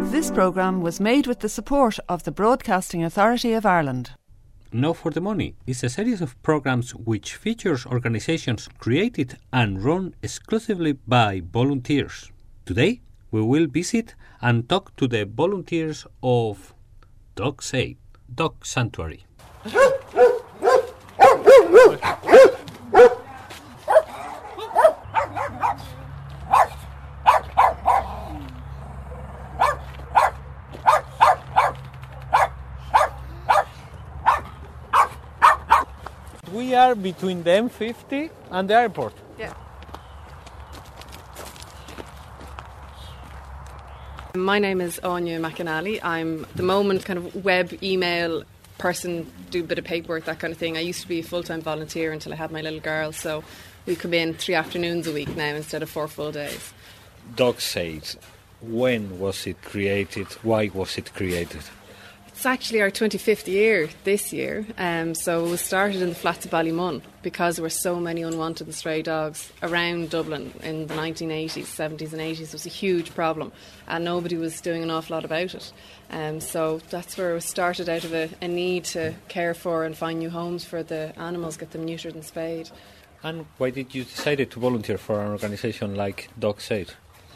This programme was made with the support of the Broadcasting Authority of Ireland. No for the Money is a series of programs which features organisations created and run exclusively by volunteers. Today, we will visit and talk to the volunteers of Dogs Aid Dog Sanctuary. We are between the M50 and the airport. Yeah. My name is Anya McAnally. I'm at the moment kind of web email person, do a bit of paperwork, that kind of thing. I used to be a full-time volunteer until I had my little girl, so we come in 3 afternoons a week now instead of 4 full days. Dogs Aid, when was it created? Why was it created? It's actually our 25th year this year, so it was started in the flats of Ballymun because there were so many unwanted and stray dogs around Dublin in the 1980s, 70s and 80s. It was a huge problem and nobody was doing an awful lot about it. So that's where it was started, out of a need to care for and find new homes for the animals, get them neutered and spayed. And why did you decide to volunteer for an organisation like Dogs Aid?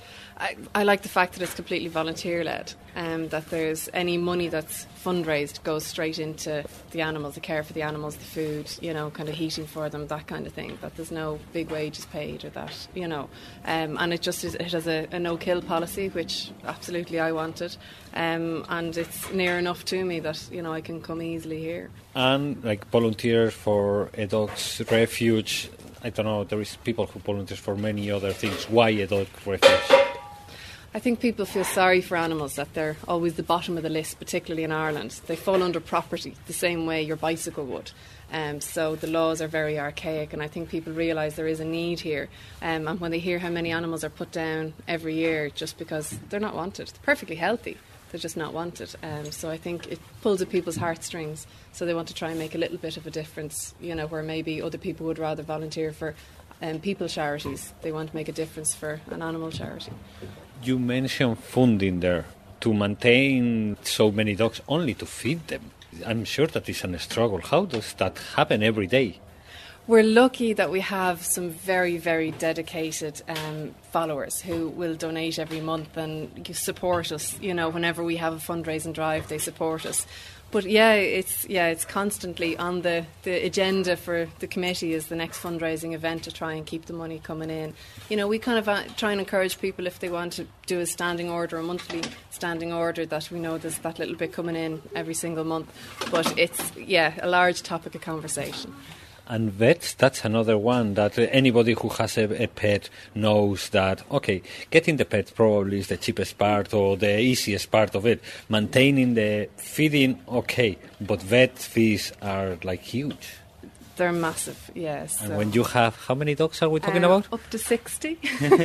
I like the fact that it's completely volunteer-led, that there's any money that's fundraised goes straight into the animals, the care for the animals, the food, kind of heating for them, that kind of thing, that there's no big wages paid or that, and it just it has a no-kill policy, which absolutely I wanted, and it's near enough to me that, I can come easily here. And volunteer for a dog's refuge, I don't know, there is people who volunteer for many other things. Why a dog refuge? I think people feel sorry for animals, that they're always the bottom of the list, particularly in Ireland. They fall under property the same way your bicycle would. So the laws are very archaic, and I think people realise there is a need here. And when they hear how many animals are put down every year just because they're not wanted, they're perfectly healthy, they're just not wanted. So I think it pulls at people's heartstrings. So they want to try and make a little bit of a difference, where maybe other people would rather volunteer for people charities. They want to make a difference for an animal charity. You mentioned funding there to maintain so many dogs, only to feed them. I'm sure that is a struggle. How does that happen every day? We're lucky that we have some very, very dedicated followers who will donate every month and support us. Whenever we have a fundraising drive, they support us. But it's constantly on the agenda for the committee is the next fundraising event to try and keep the money coming in. We kind of try and encourage people, if they want to do a standing order, a monthly standing order, that we know there's that little bit coming in every single month. But it's, a large topic of conversation. And vets, that's another one that anybody who has a pet knows that, okay, getting the pet probably is the cheapest part or the easiest part of it. Maintaining the feeding, okay, but vet fees are huge. They're massive, yes. And when you have, how many dogs are we talking about? Up to 60.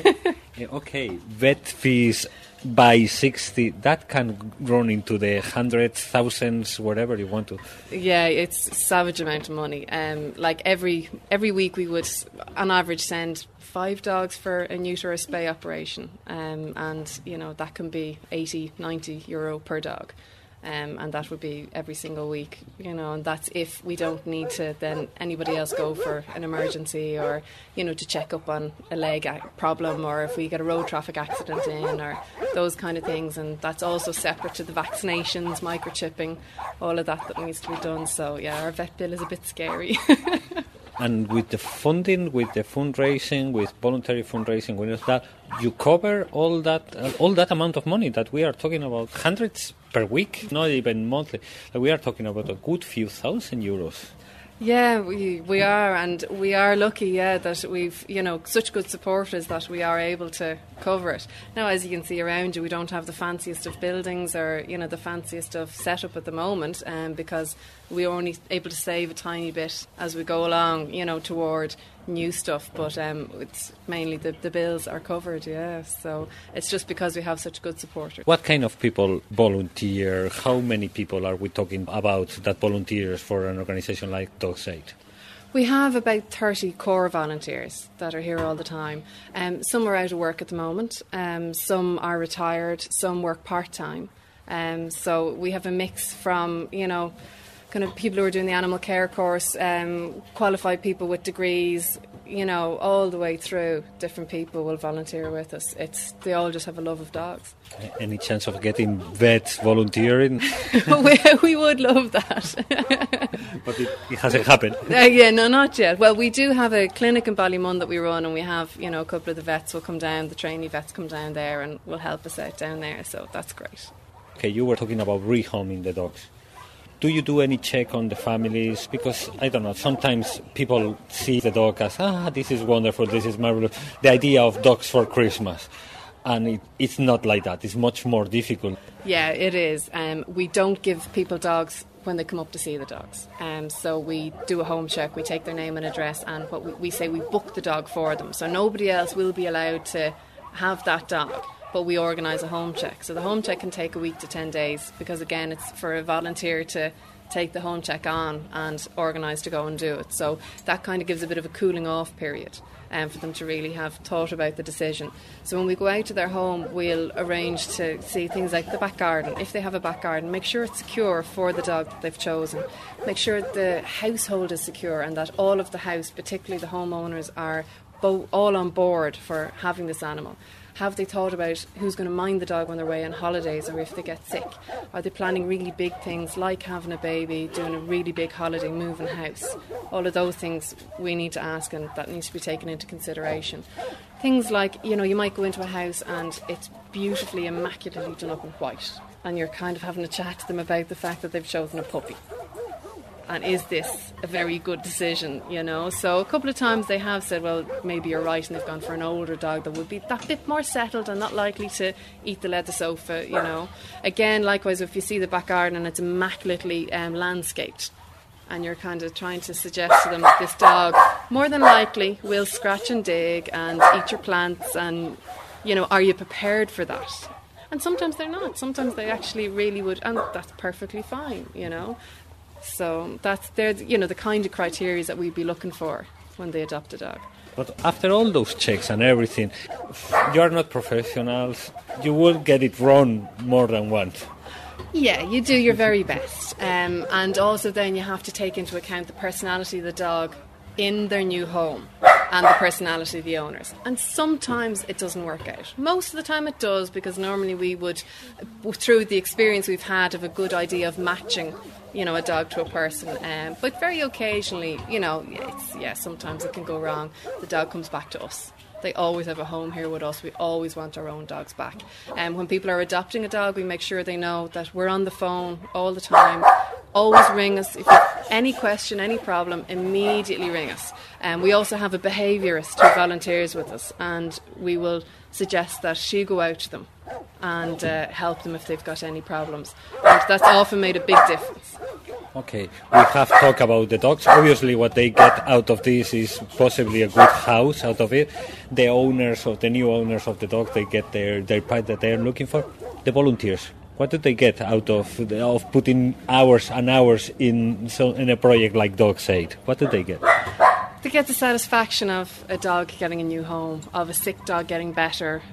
Okay, vet fees by 60, that can run into the hundreds, thousands, whatever you want to. Yeah, it's a savage amount of money. Every week we would, on average, send 5 dogs for a neuter or spay operation. And, that can be 80, 90 euro per dog. And that would be every single week, and that's if we don't need to then anybody else go for an emergency or, to check up on a leg problem, or if we get a road traffic accident in, or those kind of things. And that's also separate to the vaccinations, microchipping, all of that needs to be done. So, our vet bill is a bit scary. And with the funding, with the fundraising, with voluntary fundraising, with that, you cover all that amount of money that we are talking about, hundreds per week, not even monthly. We are talking about a good few thousand euros. Yeah, we are, and we are lucky, that we've, such good supporters that we are able to cover it. Now, as you can see around you, we don't have the fanciest of buildings or, the fanciest of setup at the moment, because we're only able to save a tiny bit as we go along, toward new stuff, but it's mainly the bills are covered, so it's just because we have such good supporters. What kind of people volunteer? How many people are we talking about that volunteers for an organisation like Dogs Aid? We have about 30 core volunteers that are here all the time. Some are out of work at the moment, some are retired, some work part-time. So we have a mix from, kind of people who are doing the animal care course, qualified people with degrees, all the way through. Different people will volunteer with us. They all just have a love of dogs. Any chance of getting vets volunteering? we would love that. But it hasn't happened. No, not yet. Well, we do have a clinic in Ballymun that we run, and we have, a couple of the vets will come down, the trainee vets come down there and will help us out down there, so that's great. Okay, you were talking about rehoming the dogs. Do you do any check on the families? Because, I don't know, sometimes people see the dog as, this is wonderful, this is marvelous. The idea of dogs for Christmas. And it's not like that. It's much more difficult. Yeah, it is. We don't give people dogs when they come up to see the dogs. So we do a home check, we take their name and address, and what we say, we book the dog for them. So nobody else will be allowed to have that dog, but we organise a home check. So the home check can take a week to 10 days because, again, it's for a volunteer to take the home check on and organise to go and do it. So that kind of gives a bit of a cooling off period for them to really have thought about the decision. So when we go out to their home, we'll arrange to see things like the back garden. If they have a back garden, make sure it's secure for the dog that they've chosen. Make sure the household is secure and that all of the house, particularly the homeowners, are all on board for having this animal. Have they thought about who's going to mind the dog when they're away on holidays or if they get sick? Are they planning really big things like having a baby, doing a really big holiday, moving house? All of those things we need to ask, and that needs to be taken into consideration. Things like, you might go into a house and it's beautifully, immaculately done up in white, and you're kind of having a chat to them about the fact that they've chosen a puppy. And is this a very good decision, So a couple of times they have said, well, maybe you're right, and they've gone for an older dog that would be that bit more settled and not likely to eat the leather sofa, Again, likewise, if you see the back garden and it's immaculately landscaped, and you're kind of trying to suggest to them that this dog, more than likely, will scratch and dig and eat your plants, and, are you prepared for that? And sometimes they're not. Sometimes they actually really would, and that's perfectly fine, So they're the kind of criteria that we'd be looking for when they adopt a dog. But after all those checks and everything, you're not professionals. You will get it wrong more than once. Yeah, you do your very best. And also then you have to take into account the personality of the dog in their new home and the personality of the owners. And sometimes it doesn't work out. Most of the time it does, because normally we would, through the experience we've had, have a good idea of matching a dog to a person, but very occasionally, sometimes it can go wrong. The dog comes back to us. They always have a home here with us. We always want our own dogs back. When people are adopting a dog, we make sure they know that we're on the phone all the time. Always ring us. If you have any question, any problem, immediately ring us. We also have a behaviourist who volunteers with us, and we will suggest that she go out to them and help them if they've got any problems. And that's often made a big difference. Okay, we have talked about the dogs. Obviously, what they get out of this is possibly a good house out of it. The owners, or the new owners of the dog, they get their pet that they're looking for. The volunteers, what do they get out of putting hours and hours in a project like Dogs Aid? What do they get? They get the satisfaction of a dog getting a new home, of a sick dog getting better,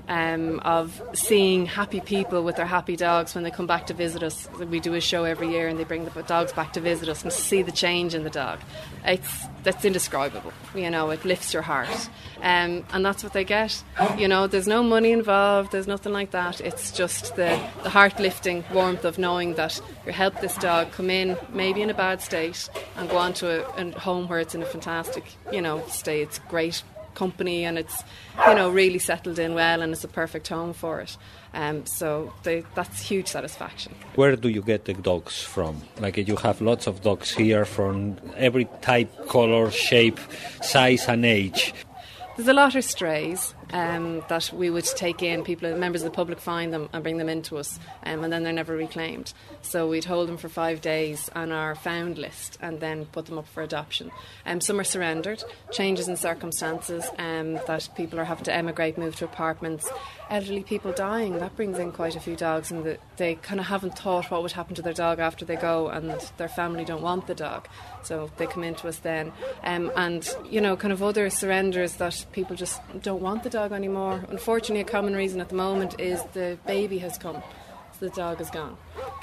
of seeing happy people with their happy dogs when they come back to visit us. We do a show every year and they bring the dogs back to visit us, and to see the change in the dog. That's indescribable. It lifts your heart. And that's what they get. There's no money involved, there's nothing like that. It's just the heart-lifting warmth of knowing that you helped this dog come in, maybe in a bad state, and go on to a home where it's in a fantastic stay. It's great company, and it's really settled in well, and it's a perfect home for it. So that's huge satisfaction. Where do you get the dogs from? Like, you have lots of dogs here from every type, color, shape, size and age. There's a lot of strays, that we would take in. People, members of the public find them and bring them into us, and then they're never reclaimed. So we'd hold them for 5 days on our found list and then put them up for adoption. Some are surrendered, changes in circumstances, that people are having to emigrate, move to apartments, elderly people dying. That brings in quite a few dogs, and they kind of haven't thought what would happen to their dog after they go, and their family don't want the dog. So they come into us then. And, you know, kind of other surrenders that people just don't want the dog anymore. Unfortunately, a common reason at the moment is the baby has come, so the dog is gone.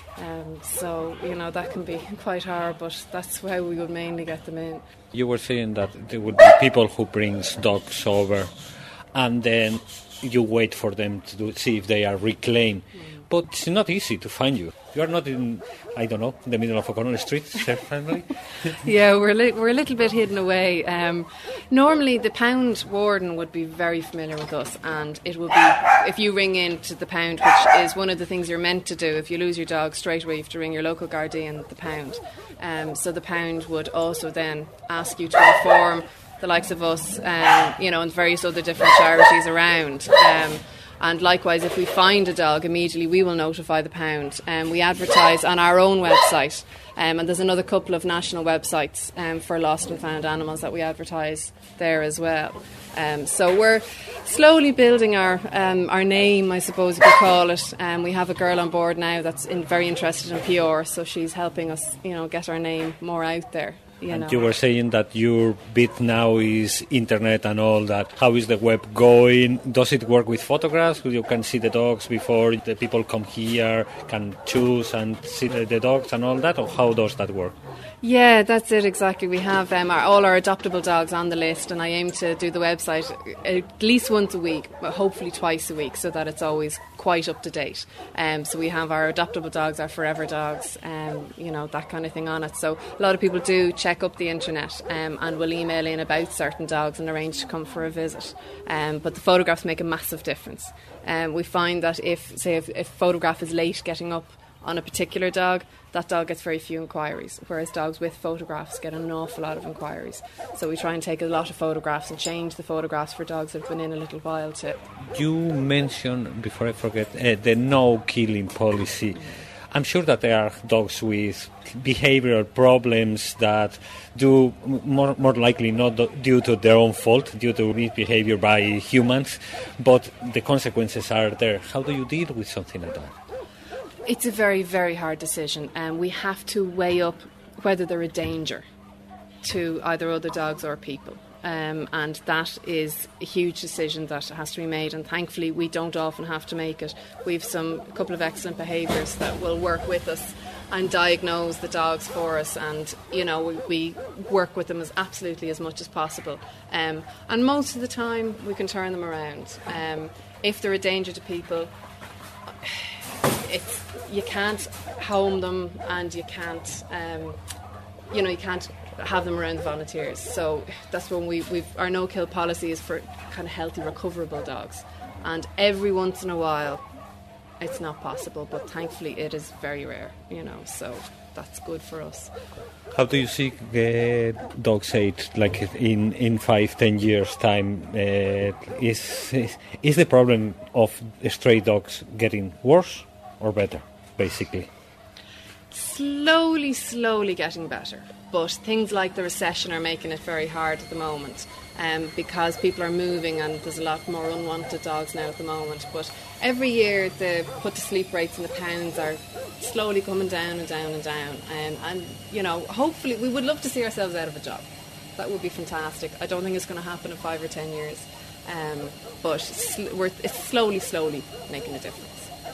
So, you know, that can be quite hard, but that's why we would mainly get them in. You were saying that there would be people who brings dogs over and then you wait for them to see if they are reclaimed. But it's not easy to find you. You are not in, I don't know, in the middle of O'Connell Street, certainly. Yeah, we're a little bit hidden away. Normally, the pound warden would be very familiar with us, and it would be, if you ring into the pound, which is one of the things you're meant to do, if you lose your dog, straight away you have to ring your local Gardaí at the pound. So the pound would also then ask you to inform the likes of us, you know, and various other different charities around. And likewise, if we find a dog, immediately we will notify the pound. We advertise on our own website, and there's another couple of national websites for lost and found animals that we advertise there as well. So we're slowly building our name, I suppose you could call it. We have a girl on board now that's very interested in PR, so she's helping us, you know, get our name more out there. You were saying that your bit now is internet and all that. How is the web going? Does it work with photographs? You can see the dogs before the people come here, can choose and see the dogs and all that? Or how does that work? Yeah, that's it exactly. We have all our adoptable dogs on the list, and I aim to do the website at least once a week, but hopefully twice a week, so that it's always quite up to date. So we have our adoptable dogs, our forever dogs, you know, that kind of thing on it. So a lot of people do check up the internet and will email in about certain dogs and arrange to come for a visit. But the photographs make a massive difference. We find that if a photograph is late getting up on a particular dog, that dog gets very few inquiries, whereas dogs with photographs get an awful lot of inquiries. So we try and take a lot of photographs and change the photographs for dogs that have been in a little while too. You mentioned, before I forget, the no-killing policy. I'm sure that there are dogs with behavioral problems that do more likely not due to their own fault, due to misbehavior by humans, but the consequences are there. How do you deal with something like that? It's a very, very hard decision, and we have to weigh up whether they're a danger to either other dogs or people. And that is a huge decision that has to be made, and thankfully we don't often have to make it. We've a couple of excellent behaviours that will work with us and diagnose the dogs for us, and you know, we work with them absolutely as much as possible. And most of the time we can turn them around. If they're a danger to people, you can't home them, and you can't you can't have them around the volunteers. So that's when our no-kill policy is for kind of healthy, recoverable dogs. And every once in a while, it's not possible, but thankfully it is very rare, you know, so that's good for us. How do you see dogs age, like in 5-10 years' time? Is the problem of stray dogs getting worse or better, basically? Slowly getting better. But things like the recession are making it very hard at the moment, because people are moving and there's a lot more unwanted dogs now at the moment. But every year the put-to-sleep rates in the pounds are slowly coming down and down and down. And you know, hopefully we would love to see ourselves out of a job. That would be fantastic. I don't think it's going to happen in 5 or 10 years. But it's slowly making a difference.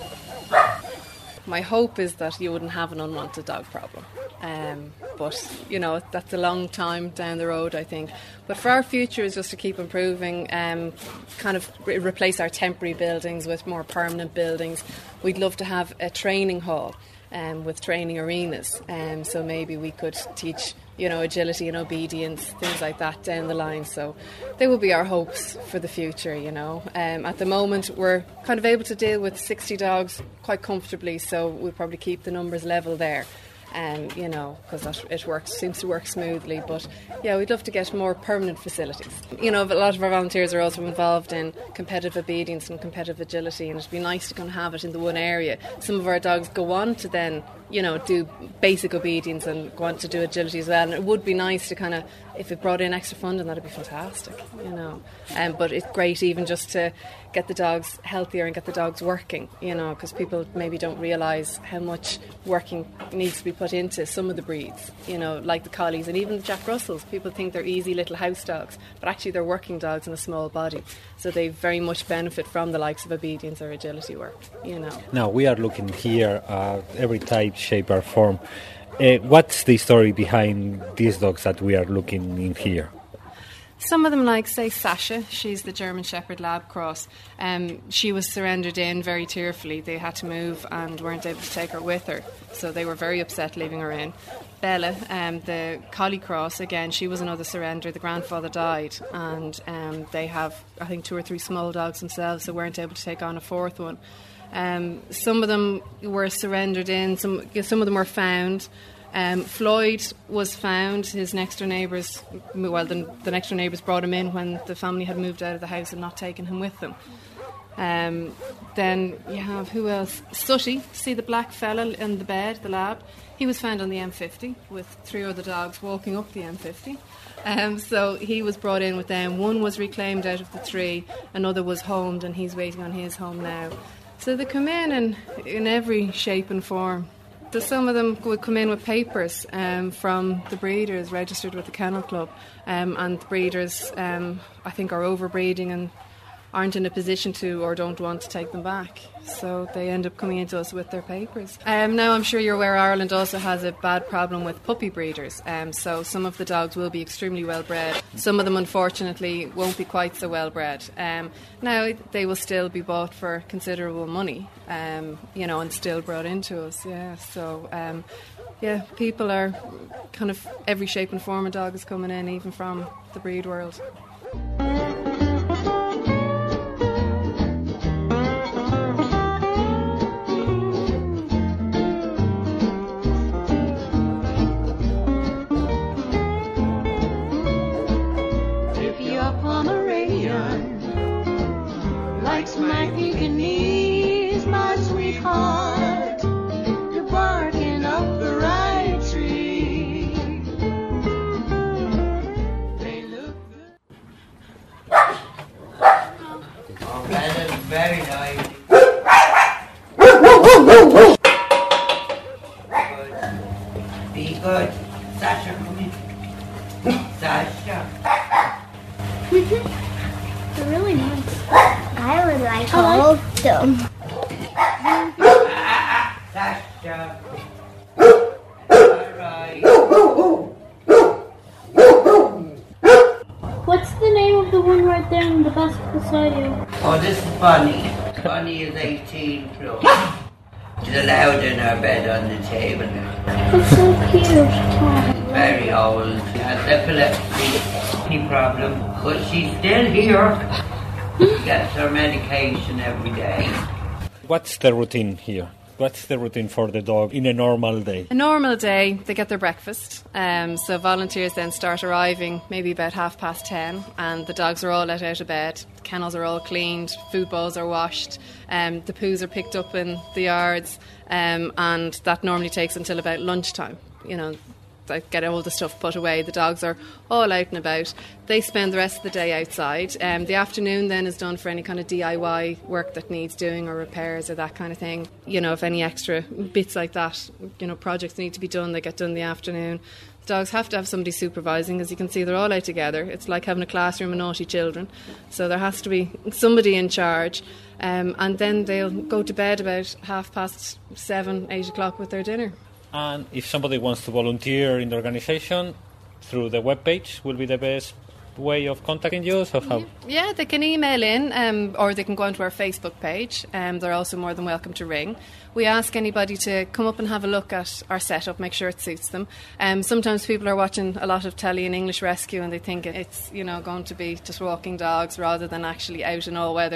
My hope is that you wouldn't have an unwanted dog problem. But, you know, that's a long time down the road, I think. But for our future is just to keep improving, kind of replace our temporary buildings with more permanent buildings. We'd love to have a training hall with training arenas. So maybe we could teach, you know, agility and obedience, things like that down the line. So they will be our hopes for the future, you know. At the moment, we're kind of able to deal with 60 dogs quite comfortably, so we'll probably keep the numbers level there. you know, because it seems to work smoothly. But yeah, we'd love to get more permanent facilities. You know, a lot of our volunteers are also involved in competitive obedience and competitive agility, and it'd be nice to kind of have it in the one area. Some of our dogs go on to then, you know, do basic obedience and go on to do agility as well. And it would be nice to kind of, if it brought in extra funding, that'd be fantastic, you know. But it's great even just to get the dogs healthier and get the dogs working, you know, because people maybe don't realise how much working needs to be put into some of the breeds, you know, like the collies and even the Jack Russells. People think they're easy little house dogs, but actually they're working dogs in a small body. So they very much benefit from the likes of obedience or agility work, you know. Now, we are looking here at every type, shape or form. What's the story behind these dogs that we are looking in here? Some of them, like, say, Sasha, she's the German Shepherd Lab cross. She was surrendered in very tearfully. They had to move and weren't able to take her with her, so they were very upset leaving her in. Bella, the Collie cross, again, she was another surrender. The grandfather died, and they have, I think, 2 or 3 small dogs themselves, so weren't able to take on a 4th one. Some of them were surrendered in, some of them were found. Floyd was found. His next door neighbours, well, the next door neighbours brought him in when the family had moved out of the house and not taken him with them. Then you have, who else? Sooty, see the black fella in the bed, the lab. He was found on the M50 with 3 other dogs walking up the M50. So he was brought in with them. 1 was reclaimed out of the 3, another was homed, and he's waiting on his home now. So they come in every shape and form. So some of them would come in with papers from the breeders registered with the Kennel Club, and the breeders, I think, are overbreeding and aren't in a position to or don't want to take them back. So they end up coming into us with their papers. Now, I'm sure you're aware Ireland also has a bad problem with puppy breeders. So some of the dogs will be extremely well bred. Some of them, unfortunately, won't be quite so well bred. Now, they will still be bought for considerable money, you know, and still brought into us. Yeah. So, yeah, people are kind of every shape and form of dog is coming in, even from the breed world. My Pekingese, my sweetheart, you're barking up the right tree. They look good. Oh, that is very nice. Good. Be good. Sasha, come in. Sasha. They're really nice. I would like to hold them. Sasha. Alright. What's the name of the one right there in the basket beside you? Oh, this is Bunny. Bunny is 18 plus. She's allowed in her bed on the table now. That's so cute. She's very old. She has epilepsy. Any problem. But she's still here. Gets her medication every day. What's the routine here? What's the routine for the dog in a normal day? A normal day, they get their breakfast. So volunteers then start arriving maybe about 10:30, and the dogs are all let out of bed. The kennels are all cleaned, food bowls are washed, the poos are picked up in the yards, and that normally takes until about lunchtime. You know, they get all the stuff put away. The dogs are all out and about. They spend the rest of the day outside. The afternoon then is done for any kind of DIY work that needs doing or repairs or that kind of thing. You know, if any extra bits like that, you know, projects need to be done, they get done in the afternoon. The dogs have to have somebody supervising. As you can see, they're all out together. It's like having a classroom of naughty children. So there has to be somebody in charge. And then they'll go to bed about 7:30, 8 o'clock with their dinner. And if somebody wants to volunteer in the organisation, through the webpage will be the best way of contacting you? So how? Yeah, they can email in, or they can go onto our Facebook page. They're also more than welcome to ring. We ask anybody to come up and have a look at our setup, make sure it suits them. Sometimes people are watching a lot of telly and English Rescue and they think it's, you know, going to be just walking dogs rather than actually out in all weathers,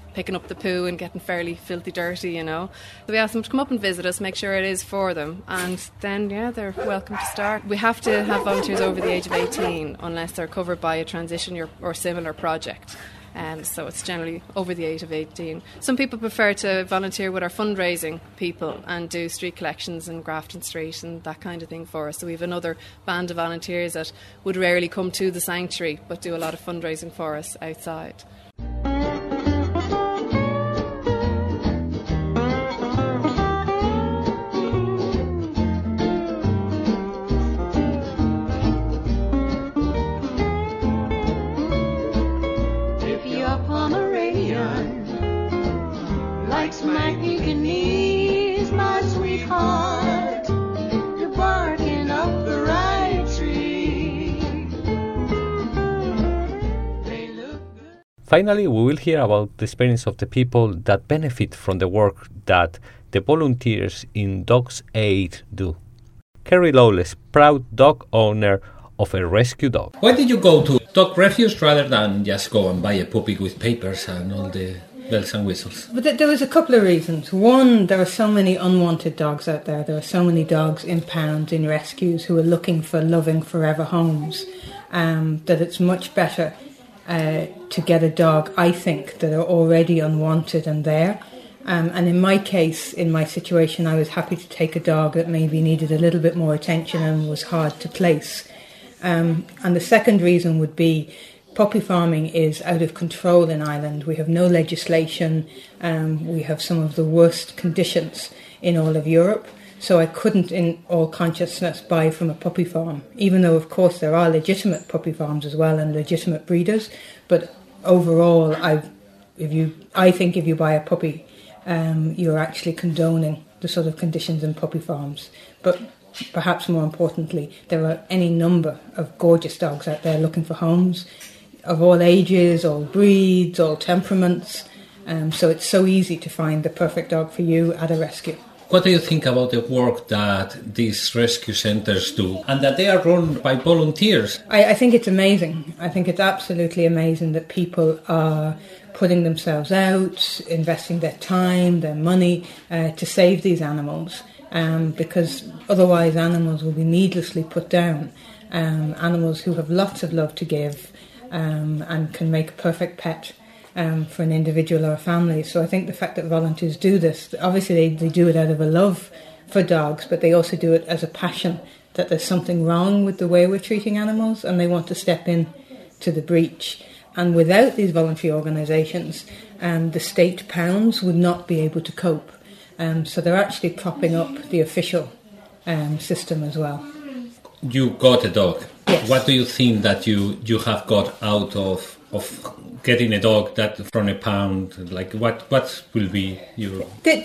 picking up the poo and getting fairly filthy dirty, you know. So we ask them to come up and visit us, make sure it is for them, and then, yeah, they're welcome to start. We have to have volunteers over the age of 18 unless they're covered by a transition or similar project. So it's generally over the age of 18. Some people prefer to volunteer with our fundraising people and do street collections in Grafton Street and that kind of thing for us. So we have another band of volunteers that would rarely come to the sanctuary but do a lot of fundraising for us outside. Finally, we will hear about the experience of the people that benefit from the work that the volunteers in Dogs Aid do. Kerry Lawless, proud dog owner of a rescue dog. Why did you go to dog refuge rather than just go and buy a puppy with papers and all the bells and whistles? But there was a couple of reasons. One, there are so many unwanted dogs out there. There are so many dogs in pounds, in rescues, who are looking for loving forever homes, that it's much better to get a dog, I think, that are already unwanted and there. And in my case, in my situation, I was happy to take a dog that maybe needed a little bit more attention and was hard to place. And the second reason would be puppy farming is out of control in Ireland. We have no legislation. We have some of the worst conditions in all of Europe. So I couldn't, in all consciousness, buy from a puppy farm, even though, of course, there are legitimate puppy farms as well and legitimate breeders. But overall, I think if you buy a puppy, you're actually condoning the sort of conditions in puppy farms. But perhaps more importantly, there are any number of gorgeous dogs out there looking for homes of all ages, all breeds, all temperaments. So it's so easy to find the perfect dog for you at a rescue. What do you think about the work that these rescue centres do and that they are run by volunteers? I think it's amazing. I think it's absolutely amazing that people are putting themselves out, investing their time, their money to save these animals, because otherwise animals will be needlessly put down. Animals who have lots of love to give and can make a perfect pet for an individual or a family. So I think the fact that volunteers do this, obviously they do it out of a love for dogs, but they also do it as a passion that there's something wrong with the way we're treating animals and they want to step in to the breach. And without these voluntary organisations, the state pounds would not be able to cope. So they're actually propping up the official system as well. You got a dog. Yes. What do you think that you have got out of getting a dog that from a pound? Like what will be your...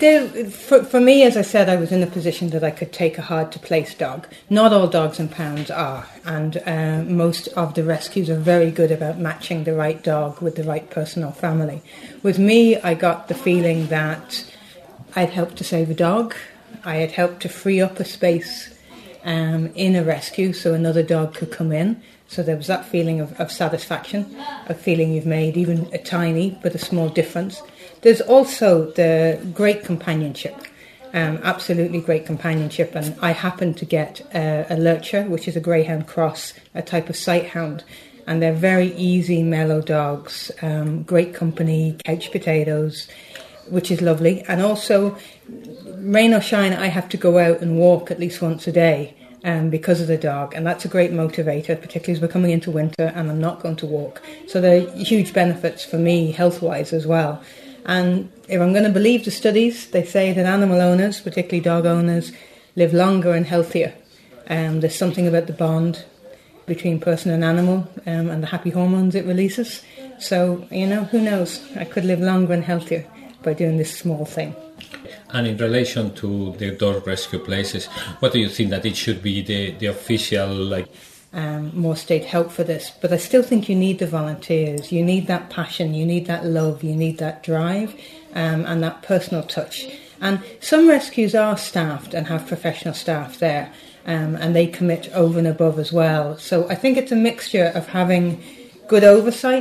For me, as I said, I was in a position that I could take a hard-to-place dog. Not all dogs in pounds are, and most of the rescues are very good about matching the right dog with the right person or family. With me, I got the feeling that I'd helped to save a dog. I had helped to free up a space in a rescue so another dog could come in. So there was that feeling of satisfaction, a feeling you've made even a tiny but a small difference. There's also the great companionship, absolutely great companionship. And I happened to get a lurcher, which is a greyhound cross, a type of sight hound. And they're very easy, mellow dogs, great company, couch potatoes, which is lovely. And also, rain or shine, I have to go out and walk at least once a day. Because of the dog, and that's a great motivator, particularly as we're coming into winter and I'm not going to walk. So there are huge benefits for me health-wise as well. And if I'm going to believe the studies, they say that animal owners, particularly dog owners, live longer and healthier. There's something about the bond between person and animal and the happy hormones it releases. So, who knows? I could live longer and healthier by doing this small thing. And in relation to the dog rescue places, what do you think that it should be the official, more state help for this? But I still think you need the volunteers. You need that passion, you need that love, you need that drive, and that personal touch. And some rescues are staffed and have professional staff there, and they commit over and above as well. So I think it's a mixture of having good oversight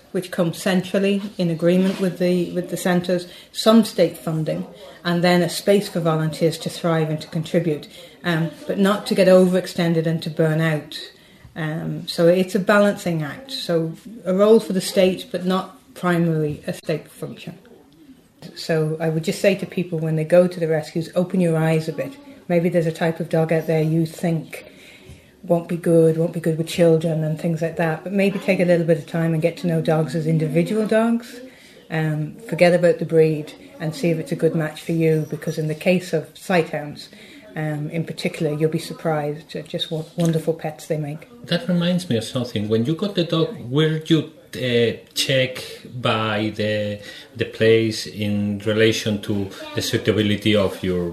which come centrally in agreement with the centres, some state funding, and then a space for volunteers to thrive and to contribute, but not to get overextended and to burn out. So it's a balancing act. So a role for the state, but not primarily a state function. So I would just say to people when they go to the rescues, open your eyes a bit. Maybe there's a type of dog out there you think won't be good with children and things like that. But maybe take a little bit of time and get to know dogs as individual dogs. Forget about the breed and see if it's a good match for you. Because in the case of sighthounds, in particular, you'll be surprised at just what wonderful pets they make. That reminds me of something. When you got the dog, were you check by the place in relation to the suitability of your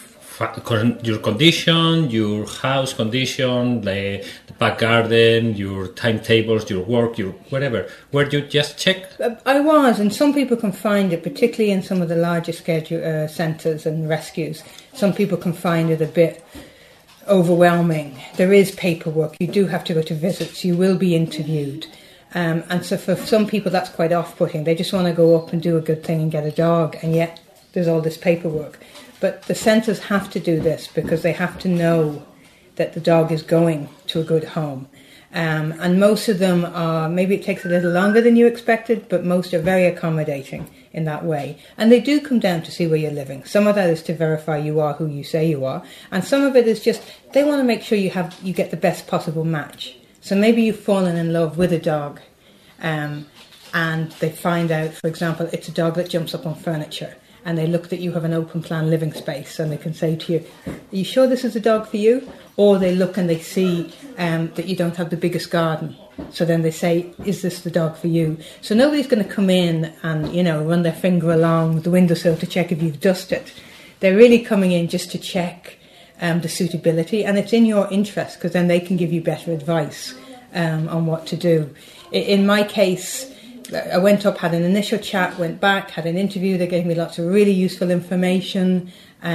condition, your house condition, the back garden, your timetables, your work, your whatever? Were you just check? I was, and some people can find it, particularly in some of the larger centres and rescues. Some people can find it a bit overwhelming. There is paperwork. You do have to go to visits. You will be interviewed. And so for some people that's quite off-putting. They just want to go up and do a good thing and get a dog, and yet there's all this paperwork. But the centres have to do this because they have to know that the dog is going to a good home. And most of them are, maybe it takes a little longer than you expected, but most are very accommodating in that way. And they do come down to see where you're living. Some of that is to verify you are who you say you are. And some of it is just, they want to make sure you get the best possible match. So maybe you've fallen in love with a dog and they find out, for example, it's a dog that jumps up on furniture. And they look that you have an open plan living space and they can say to you, are you sure this is a dog for you? Or they look and they see that you don't have the biggest garden. So then they say, is this the dog for you? So nobody's going to come in and, run their finger along the windowsill to check if you've dusted. They're really coming in just to check the suitability. And it's in your interest because then they can give you better advice on what to do. In my case, I went up, had an initial chat, went back, had an interview. They gave me lots of really useful information.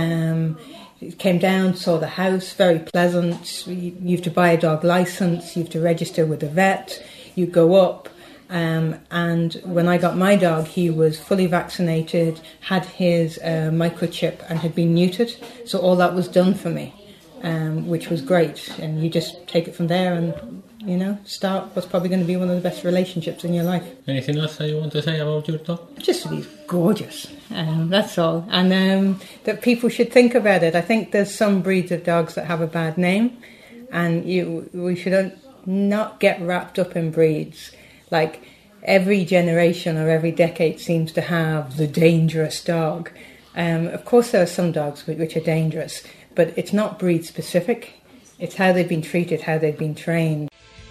Came down, saw the house, very pleasant. You have to buy a dog licence, you have to register with a vet. You go up, and when I got my dog, he was fully vaccinated, had his microchip and had been neutered. So all that was done for me, which was great. And you just take it from there and start what's probably going to be one of the best relationships in your life. Anything else that you want to say about your dog? Just that he's gorgeous. That's all. And that people should think about it. I think there's some breeds of dogs that have a bad name, and we should not get wrapped up in breeds. Like every generation or every decade seems to have the dangerous dog. Of course, there are some dogs which are dangerous, but it's not breed specific. It's how they've been treated, how they've been trained.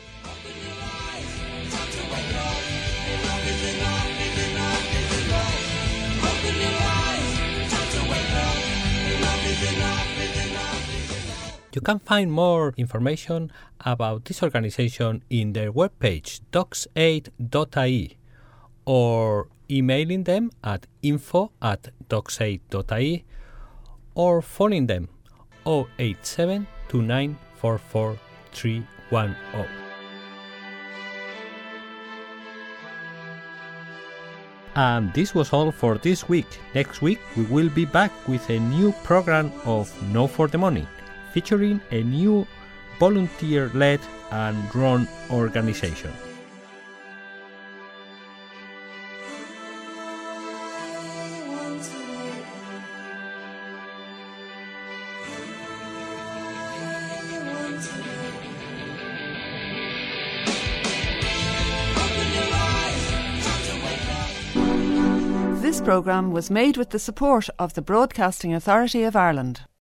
You can find more information about this organization in their webpage, dogs8.ie, or emailing them at info@dogs8.ie, or phoning them 087 2944 310. And this was all for this week. Next week we will be back with a new program of No for the Money, featuring a new volunteer-led and run organization. This programme was made with the support of the Broadcasting Authority of Ireland.